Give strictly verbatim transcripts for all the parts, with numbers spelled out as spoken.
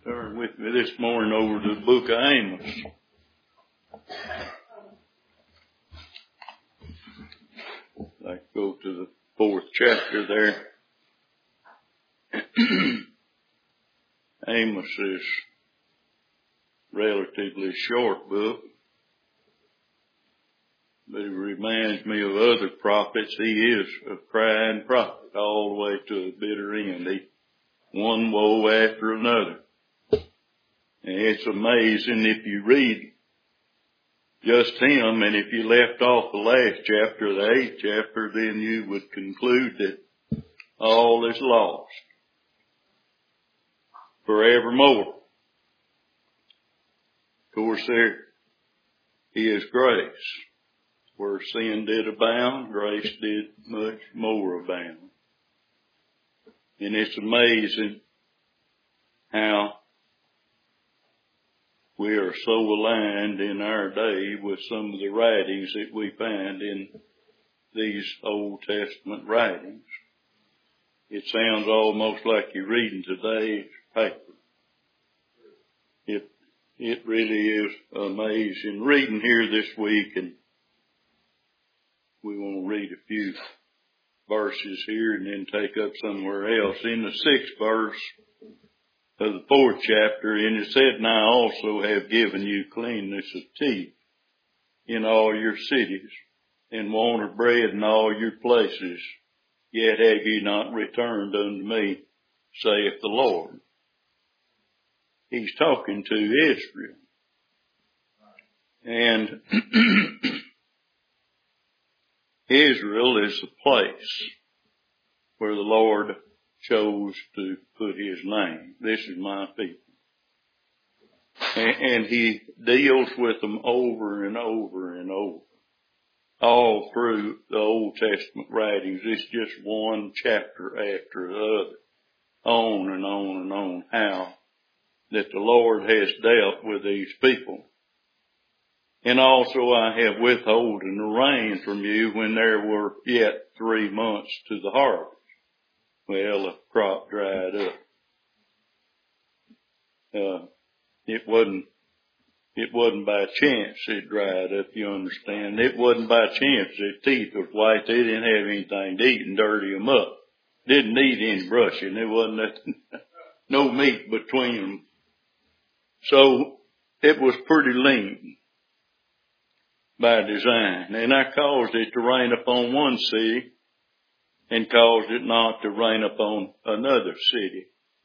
Turn with me this morning over to the book of Amos. I go to the fourth chapter there. Amos is a relatively short book, but it reminds me of other prophets. He is a crying prophet all the way to the bitter end. He, one woe after another. And it's amazing if you read just him, and if you left off the last chapter, the eighth chapter, then you would conclude that all is lost forevermore. Of course, there is grace. Where sin did abound, grace did much more abound. And it's amazing how we are so aligned in our day with some of the writings that we find in these Old Testament writings. It sounds almost like you're reading today's paper. It, it really is amazing. Reading here this week, and we want to read a few verses here and then take up somewhere else. In the sixth verse of the fourth chapter, and it said, "And I also have given you cleanness of teeth in all your cities, and want of bread in all your places. Yet have ye not returned unto me, saith the Lord." He's talking to Israel. And Israel is the place where the Lord chose to put his name. This is my people. And he deals with them over and over and over. All through the Old Testament writings. It's just one chapter after the other. On and on and on. How that the Lord has dealt with these people. And also I have withholden the rain from you when there were yet three months to the harvest. Well, the crop dried up. Uh, it wasn't, it wasn't by chance it dried up, you understand. It wasn't by chance their teeth was white. They didn't have anything to eat and dirty them up. Didn't need any brushing. There wasn't nothing, no meat between them. So it was pretty lean by design. And I caused it to rain upon one city and caused it not to rain upon another city.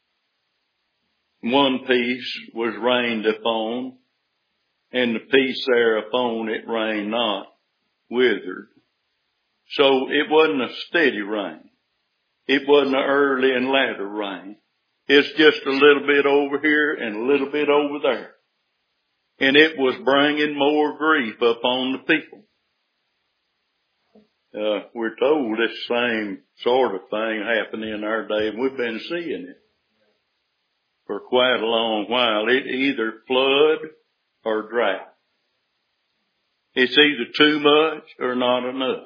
One piece was rained upon, and the piece thereupon it rained not, withered. So it wasn't a steady rain. It wasn't an early and latter rain. It's just a little bit over here and a little bit over there. And it was bringing more grief upon the people. Uh, we're told this same sort of thing happened in our day, and we've been seeing it for quite a long while. It either flood or drought. It's either too much or not enough.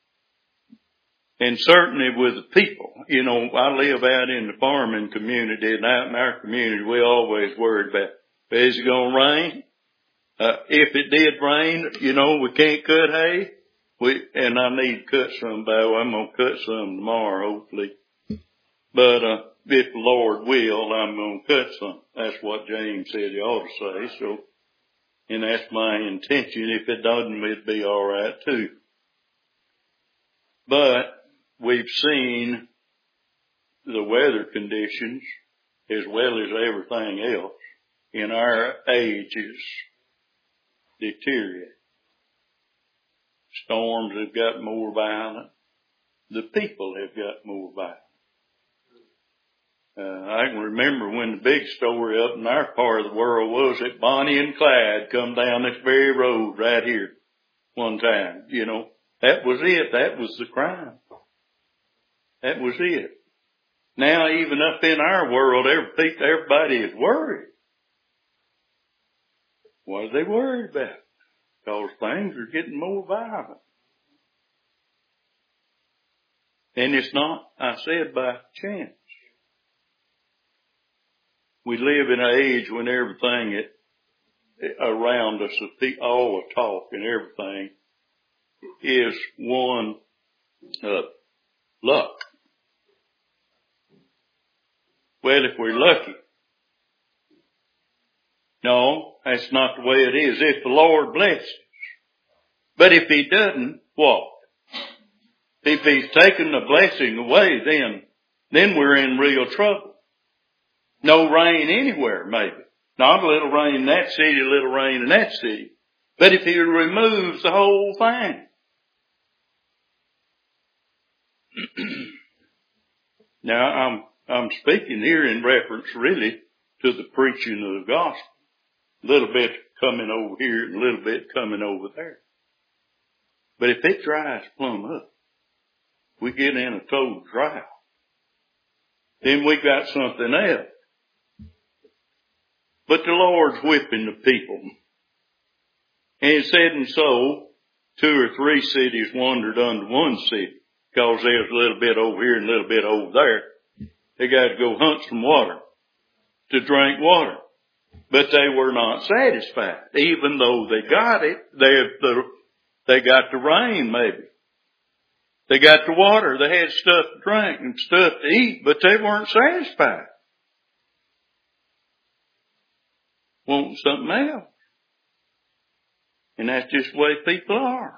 And certainly with the people, you know, I live out in the farming community, and out in our community, we always worried about, is it going to rain? Uh, if it did rain, you know, we can't cut hay. We, and I need to cut some, by the way. I'm going to cut some tomorrow, hopefully. But, uh, if the Lord will, I'm going to cut some. That's what James said he ought to say. So, and that's my intention. If it doesn't, it'd be all right too. But we've seen the weather conditions as well as everything else in our ages deteriorate. Storms have got more violent. The people have got more violent. Uh, I can remember when the big story up in our part of the world was that Bonnie and Clyde come down this very road right here one time. You know, that was it. That was the crime. That was it. Now even up in our world, everybody is worried. What are they worried about? Because things are getting more violent. And it's not, I said, by chance. we live in an age when everything it, around us, all the talk and everything, is one of luck. Well, if we're lucky. No, that's not the way it is. If the Lord blesses. But if He doesn't, what? If He's taken the blessing away, then, then we're in real trouble. No rain anywhere, maybe. Not a little rain in that city, a little rain in that city. But if He removes the whole thing. Now, I'm, I'm speaking here in reference really to the preaching of the gospel. A little bit coming over here and a little bit coming over there. But if it dries plumb up, we get in a total drought. Then we got something else. But the Lord's whipping the people. And it said, and so, two or three cities wandered unto one city, because there's a little bit over here and a little bit over there. They got to go hunt some water to drink water. But they were not satisfied. Even though they got it, they, the, they got the rain maybe. They got the water, they had stuff to drink and stuff to eat, but they weren't satisfied. Want something else. And that's just the way people are.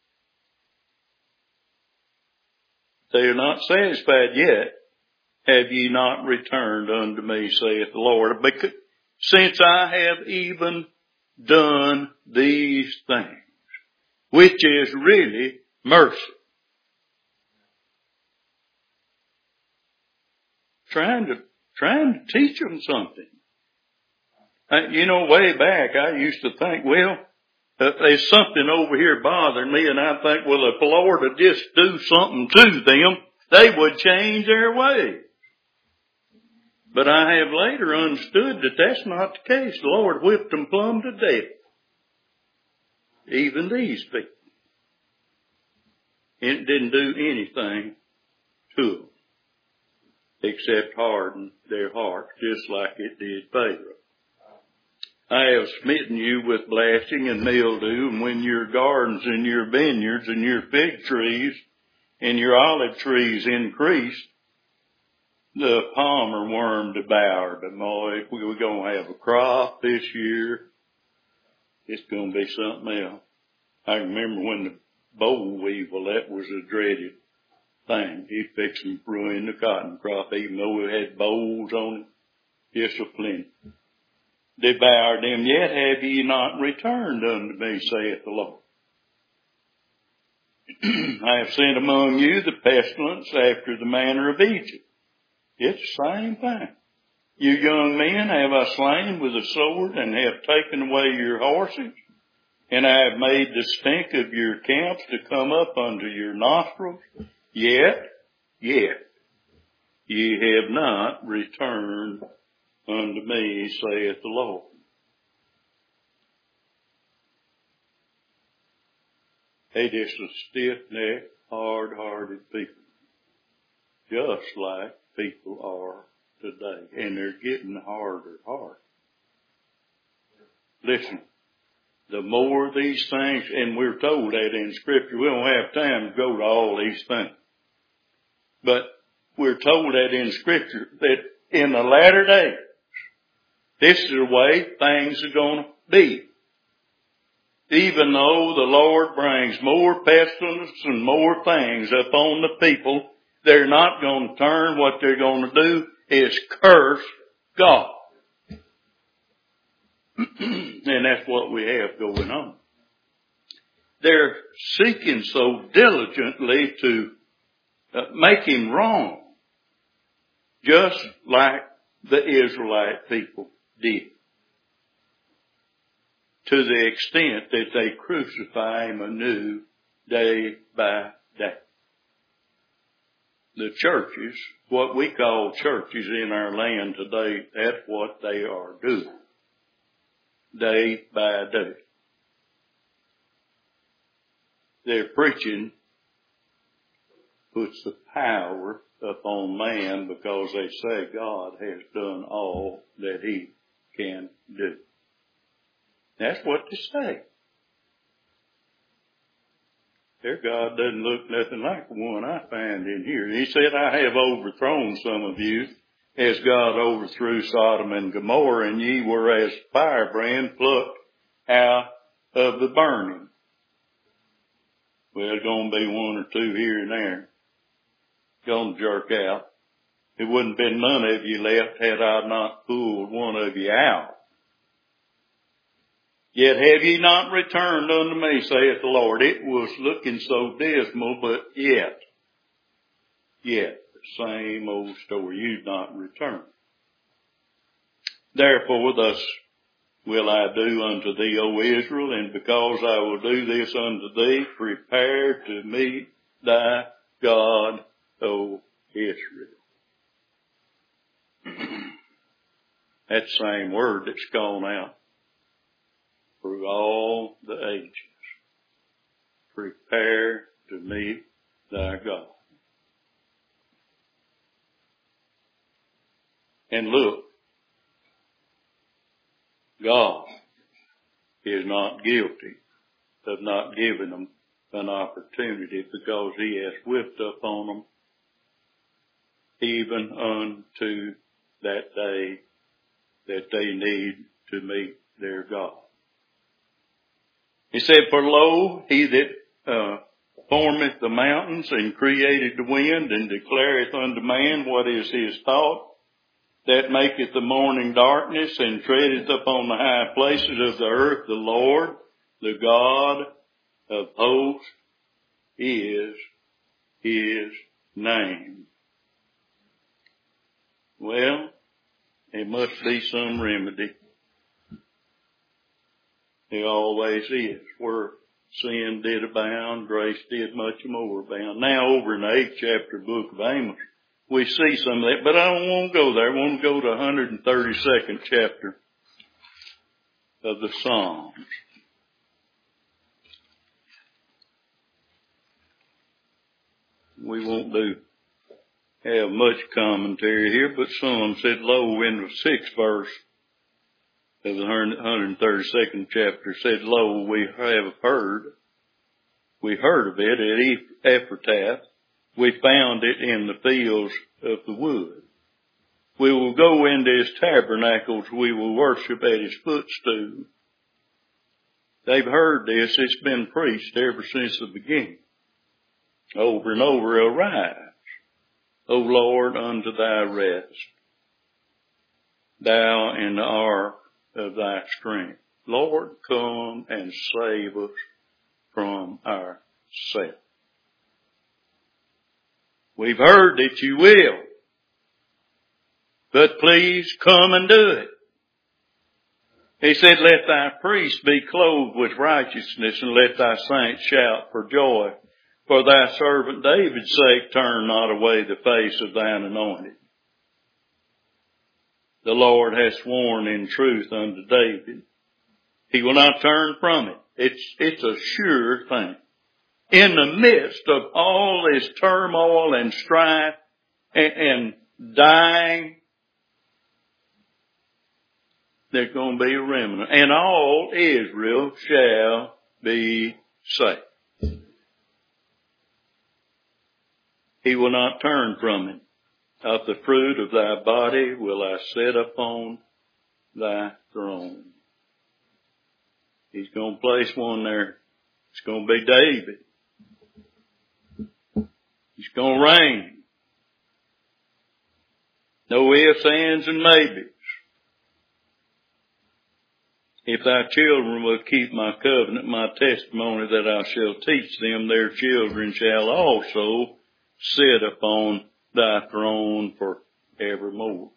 They are not satisfied yet. Have ye not returned unto me, saith the Lord? Because since I have even done these things, which is really mercy. Trying to, trying to teach them something. Uh, you know, way back I used to think, well, uh, there's something over here bothering me, and I think, well, if the Lord would just do something to them, they would change their ways. But I have later understood that that's not the case. The Lord whipped them plumb to death. Even these people. And it didn't do anything to them except harden their hearts, just like it did Pharaoh. I have smitten you with blasting and mildew, and when your gardens and your vineyards and your fig trees and your olive trees increased, the palmer worm devoured them. Oh, if we're going to have a crop this year, it's going to be something else. I remember when the boll weevil, that was a dreaded thing. He fixed and ruined the cotton crop, even though it had bolls on it. Discipline. Devoured them, yet have ye not returned unto me, saith the Lord. I have sent among you the pestilence after the manner of Egypt. It's the same thing. You young men have I slain with a sword, and have taken away your horses, and I have made the stink of your camps to come up unto your nostrils. Yet, yet, ye have not returned unto me, saith the Lord. They just a stiff-necked, hard-hearted people. Just like people are today. And they're getting harder and harder. Listen, the more these things, and we're told that in Scripture, we don't have time to go to all these things. But we're told that in Scripture that in the latter days, this is the way things are going to be. Even though the Lord brings more pestilence and more things upon the people, they're not going to turn. What they're going to do is curse God. And that's what we have going on. They're seeking so diligently to uh, make Him wrong, just like the Israelite people did, to the extent that they crucify Him anew day by day. The churches, what we call churches in our land today, that's what they are doing, day by day. Their preaching puts the power upon man because they say God has done all that he can do. That's what they say. Their God doesn't look nothing like the one I find in here. He said, I have overthrown some of you as God overthrew Sodom and Gomorrah, and ye were as firebrand plucked out of the burning. Well, there's going to be one or two here and there going to jerk out. It wouldn't have been none of you left had I not pulled one of you out. Yet have ye not returned unto me, saith the Lord. It was looking so dismal, but yet, yet, the same old story. You've not returned. Therefore, thus will I do unto thee, O Israel, and because I will do this unto thee, prepare to meet thy God, O Israel. That same word that's gone out through all the ages. Prepare to meet thy God. And look, God is not guilty of not giving them an opportunity because he has whipped upon them even unto that day that they need to meet their God. He said, for lo, he that uh, formeth the mountains and created the wind and declareth unto man what is his thought, that maketh the morning darkness and treadeth upon the high places of the earth, the Lord, the God of hosts, is his name. Well, there must be some remedy. There always is. Where sin did abound, grace did much more abound. Now over in the eighth chapter of the book of Amos, we see some of that, but I don't want to go there. I want to go to one hundred thirty-second chapter of the Psalms. We won't do have much commentary here, but some said, lo, in the sixth verse of the one hundred thirty-second chapter said, lo, we have heard, we heard of it at Ephrathah. We found it in the fields of the wood. We will go into his tabernacles. We will worship at his footstool. They've heard this. It's been preached ever since the beginning. Over and over, arise, O Lord, unto thy rest, thou in the ark of thy strength. Lord, come and save us from ourselves. We've heard that you will, but please come and do it. He said, let thy priests be clothed with righteousness, and let thy saints shout for joy. For thy servant David's sake, turn not away the face of thine anointed. The Lord has sworn in truth unto David. He will not turn from it. It's, it's a sure thing. In the midst of all this turmoil and strife and, and dying, there's going to be a remnant. And all Israel shall be saved. He will not turn from it. Of the fruit of thy body will I set upon thy throne. He's going to place one there. It's going to be David. He's going to reign. No ifs, ands, and maybes. If thy children will keep my covenant, my testimony that I shall teach them, their children shall also sit upon thy throne for evermore.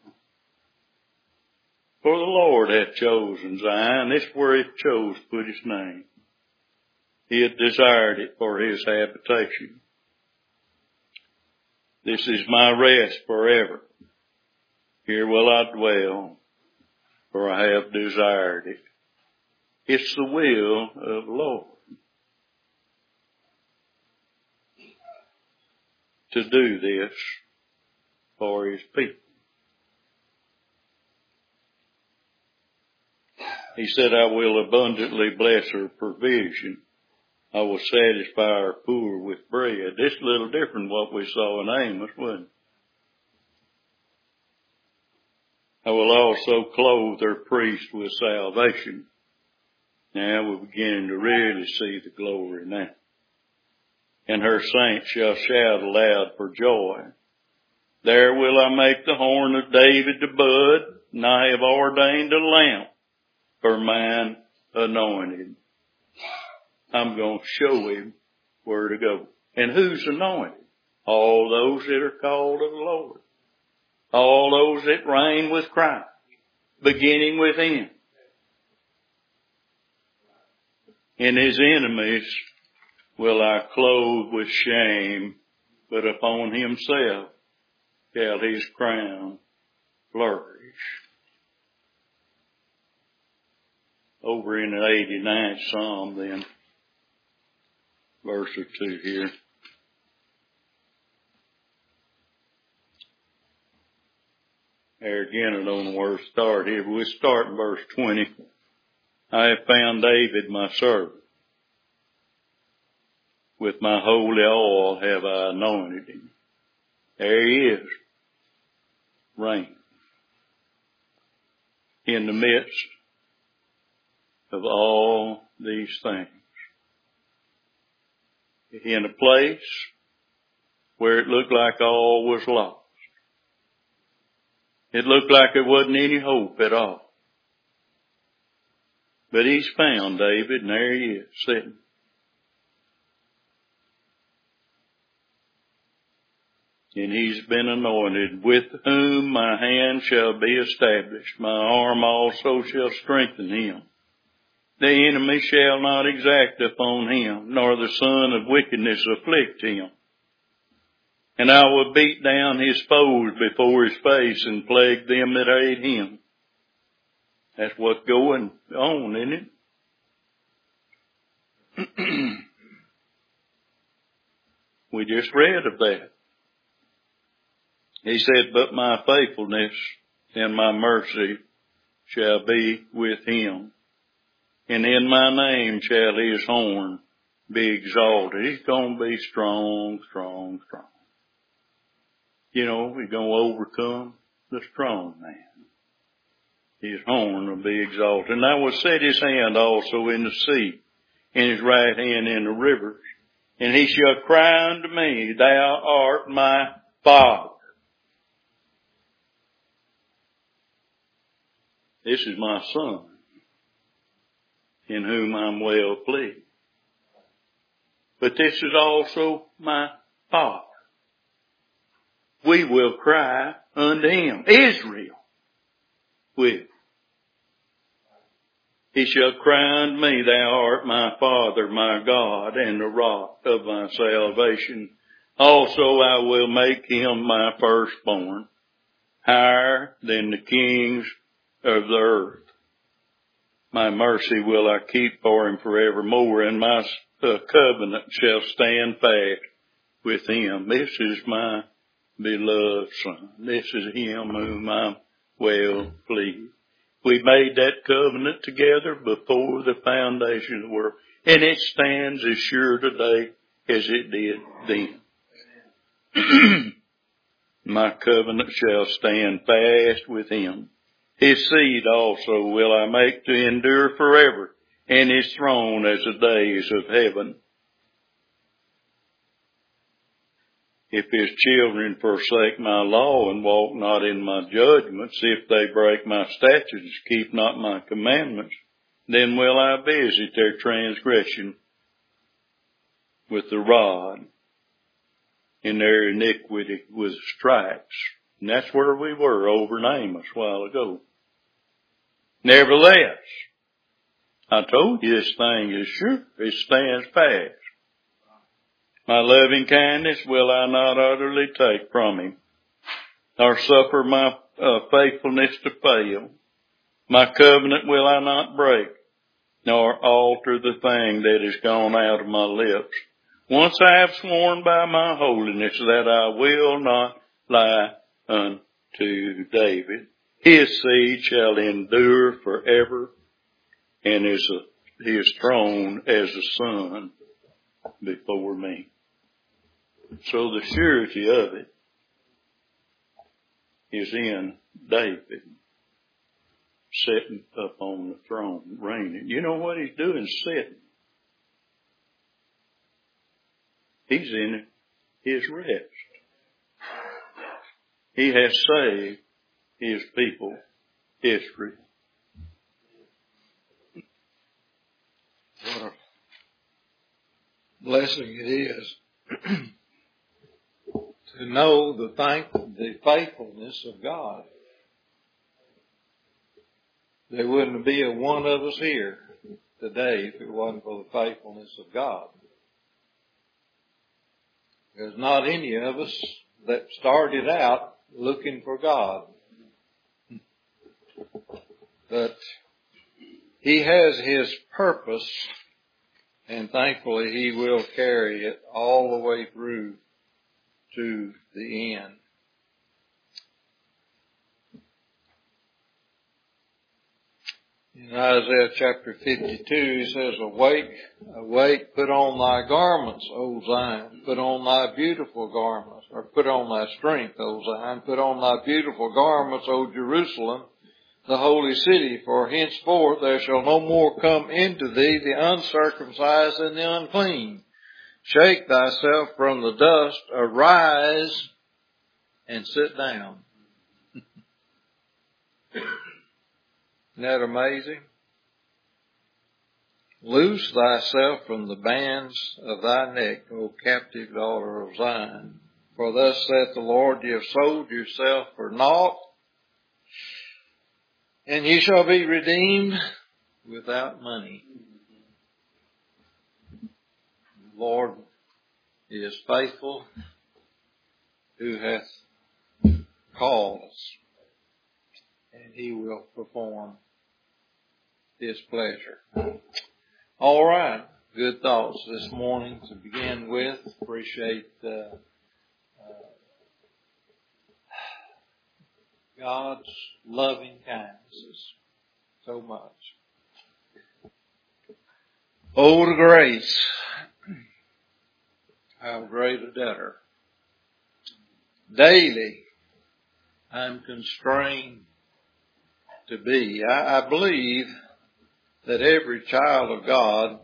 For the Lord hath chosen Zion. This is where he chose to put his name. He had desired it for his habitation. This is my rest forever. Here will I dwell, for I have desired it. It's the will of the Lord to do this for his people. He said, I will abundantly bless her provision. I will satisfy our poor with bread. This is a little different than what we saw in Amos, wasn't it? I will also clothe her priest with salvation. Now we're beginning to really see the glory now. And her saints shall shout aloud for joy. There will I make the horn of David to bud, and I have ordained a lamp for mine anointed. I'm going to show him where to go. And who's anointed? All those that are called of the Lord. All those that reign with Christ, beginning with him. And his enemies will I clothe with shame, but upon himself shall his crown flourish. Over in the eighty-ninth Psalm then, verse or two here. There again, I don't know where to start here, but we'll start in verse twenty. I have found David my servant. With my holy oil have I anointed him. There he is, reigning in the midst of all these things. In a place where it looked like all was lost. It looked like there wasn't any hope at all. But he's found David, and there he is, sitting. And he's been anointed, with whom my hand shall be established. My arm also shall strengthen him. The enemy shall not exact upon him, nor the son of wickedness afflict him. And I will beat down his foes before his face and plague them that hate him. That's what's going on, isn't it? We just read of that. He said, but my faithfulness and my mercy shall be with him. And in my name shall his horn be exalted. He's going to be strong, strong, strong. You know, he's going to overcome the strong man. His horn will be exalted. And I will set his hand also in the sea, and his right hand in the rivers. And he shall cry unto me, thou art my Father. This is my Son, in whom I'm well pleased. But this is also my Father. We will cry unto him. Israel will. He shall cry unto me, thou art my Father, my God, and the rock of my salvation. Also I will make him my firstborn, higher than the kings of the earth. My mercy will I keep for him forevermore, and my uh, covenant shall stand fast with him. This is my beloved Son. This is him whom I'm well pleased. We made that covenant together before the foundation of the world, and it stands as sure today as it did then. My covenant shall stand fast with him. His seed also will I make to endure forever, and his throne as the days of heaven. If his children forsake my law and walk not in my judgments, if they break my statutes, keep not my commandments, then will I visit their transgression with the rod, and their iniquity with stripes. And that's where we were over in Amos a while ago. Nevertheless, I told you this thing is sure. It stands fast. My loving kindness will I not utterly take from him, nor suffer my uh, faithfulness to fail. My covenant will I not break, nor alter the thing that is gone out of my lips. Once I have sworn by my holiness that I will not lie unto David. His seed shall endure forever, and his, his throne as a sun before me. So the surety of it is in David, sitting up on the throne, reigning. You know what he's doing? Sitting. He's in his rest. He has saved his people, Israel. What a blessing it is to know the thank, the faithfulness of God. There wouldn't be a one of us here today if it wasn't for the faithfulness of God. There's not any of us that started out looking for God. But He has His purpose, and thankfully He will carry it all the way through to the end. In Isaiah chapter fifty-two, He says, Awake, awake, put on thy garments, O Zion, put on thy beautiful garments, or put on thy strength, O Zion, put on thy beautiful garments, O Jerusalem, the holy city, for henceforth there shall no more come into thee the uncircumcised and the unclean. Shake thyself from the dust, arise, and sit down. Isn't that amazing? Loose thyself from the bands of thy neck, O captive daughter of Zion. For thus saith the Lord, ye have sold yourself for naught, and ye shall be redeemed without money. The Lord is faithful, who hath called us, and He will perform His pleasure. All right. Good thoughts this morning to begin with. Appreciate uh, uh, God's loving kindness so much. Oh, the grace. How great a debtor. Daily, I'm constrained to be. I, I believe that every child of God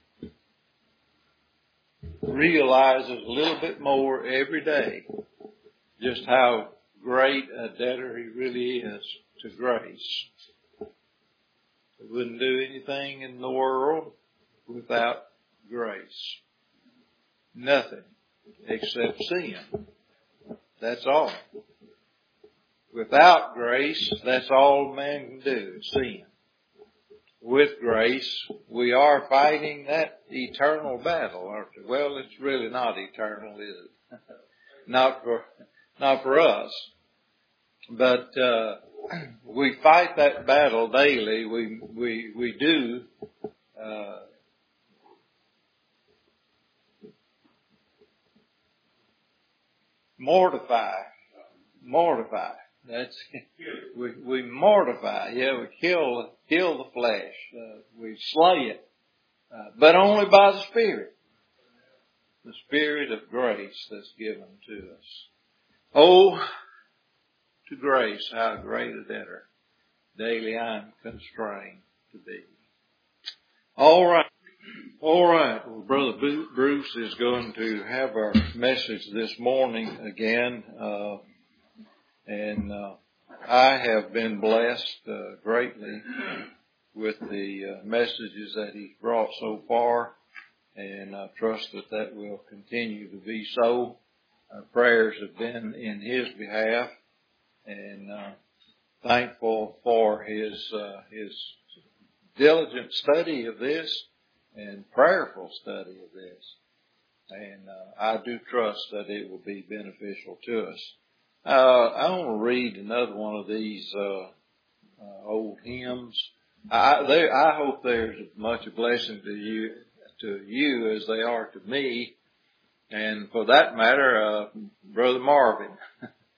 realizes a little bit more every day just how great a debtor he really is to grace. He wouldn't do anything in the world without grace. Nothing except sin. That's all. Without grace, that's all man can do, is sin. With grace, we are fighting that eternal battle, aren't we? Well, it's really not eternal, is it? Not for, not for us. But, uh, we fight that battle daily. We, we, we do, uh, mortify, mortify. That's, we, we mortify, yeah, we kill, kill the flesh, uh, we slay it, uh, but only by the Spirit. The Spirit of grace that's given to us. Oh, to grace, how great a debtor daily I'm constrained to be. All right. All right. Well, Brother Bruce is going to have our message this morning again. Uh, and, uh, I have been blessed, uh, greatly with the uh, messages that he's brought so far. And I trust that that will continue to be so. Our prayers have been in his behalf, and uh, thankful for his uh, his diligent study of this and prayerful study of this. And uh, I do trust that it will be beneficial to us. Uh, I want to read another one of these uh, uh, old hymns. I, they, I hope they're as much a blessing to you to you as they are to me, and for that matter, uh, Brother Marvin.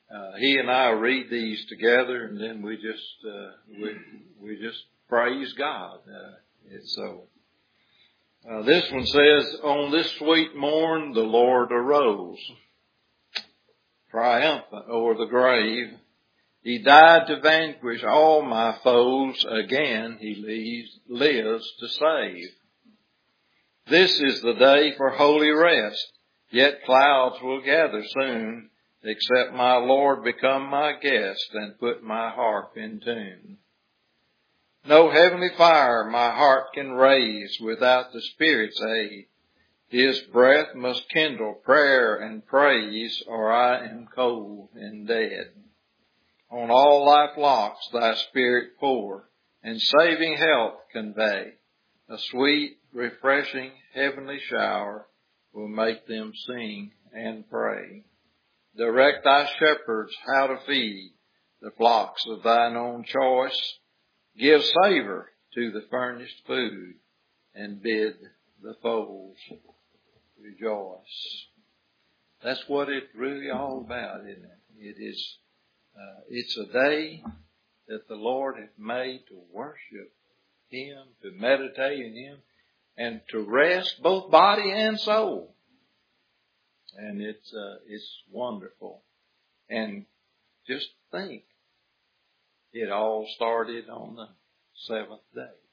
uh, he and I read these together, and then we just uh, we we just praise God. Uh, it's so. Uh, this one says, "On this sweet morn the Lord arose, triumphant o'er the grave. He died to vanquish all my foes. Again He leaves, lives to save. This is the day for holy rest. Yet clouds will gather soon, except my Lord become my guest and put my harp in tune. No heavenly fire my heart can raise without the Spirit's aid. His breath must kindle prayer and praise, or I am cold and dead. On all life locks thy Spirit pour, and saving health convey. A sweet, refreshing, heavenly shower will make them sing and pray. Direct thy shepherds how to feed the flocks of thine own choice. Give savor to the furnished food, and bid the foals rejoice." That's what it's really all about, isn't it? It is, uh, it's a day that the Lord hath made to worship Him, to meditate in Him, and to rest both body and soul. And it's, uh, it's wonderful. And just think, it all started on the seventh day.